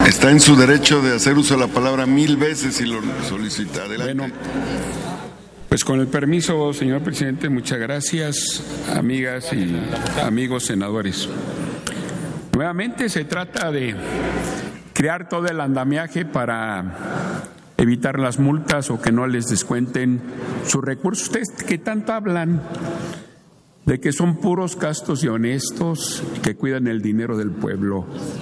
Está en su derecho de hacer uso de la palabra 1000 veces si lo solicita. Adelante. Bueno, pues con el permiso, señor presidente, muchas gracias, amigas y amigos senadores. Nuevamente se trata de crear todo el andamiaje para evitar las multas o que no les descuenten sus recursos. Ustedes que tanto hablan de que son puros castos y honestos y que cuidan el dinero del pueblo.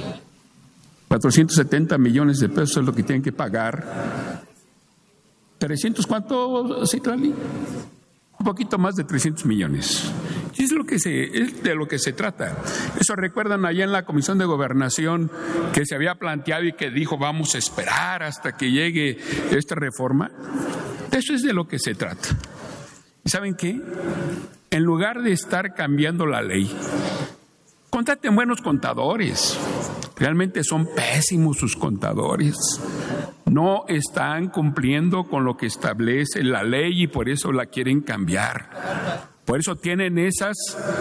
470 millones de pesos es lo que tienen que pagar. 300, ¿cuánto, Citlali? Un poquito más de 300 millones. Y es de lo que se trata. Eso recuerdan allá en la Comisión de Gobernación que se había planteado y que dijo vamos a esperar hasta que llegue esta reforma. Eso es de lo que se trata. ¿Y saben qué? En lugar de estar cambiando la ley, contraten buenos contadores. Realmente son pésimos sus contadores. No están cumpliendo con lo que establece la ley y por eso la quieren cambiar. Por eso tienen esas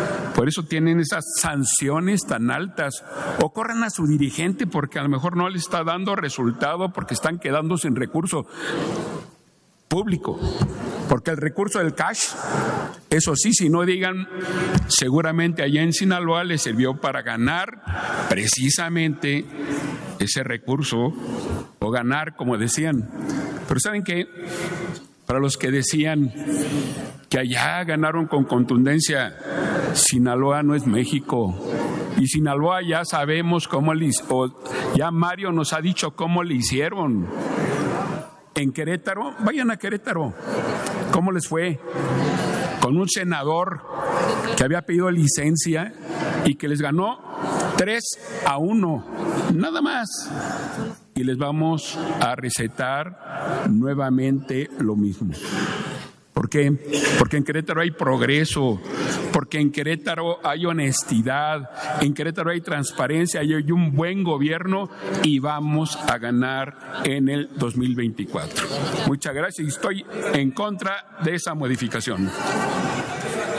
sanciones tan altas. O corran a su dirigente porque a lo mejor no le está dando resultado porque están quedando sin recurso público. Porque el recurso del cash, eso sí, si no digan, seguramente allá en Sinaloa les sirvió para ganar precisamente ese recurso o ganar, como decían. Pero ¿saben qué? Para los que decían que allá ganaron con contundencia, Sinaloa no es México. Y Sinaloa ya sabemos cómo ya Mario nos ha dicho cómo le hicieron. En Querétaro, vayan a Querétaro. ¿Cómo les fue? Con un senador que había pedido licencia y que les ganó 3-1, nada más. Y les vamos a recetar nuevamente lo mismo. ¿Por qué? Porque en Querétaro hay progreso, porque en Querétaro hay honestidad, en Querétaro hay transparencia, hay un buen gobierno y vamos a ganar en el 2024. Muchas gracias y estoy en contra de esa modificación.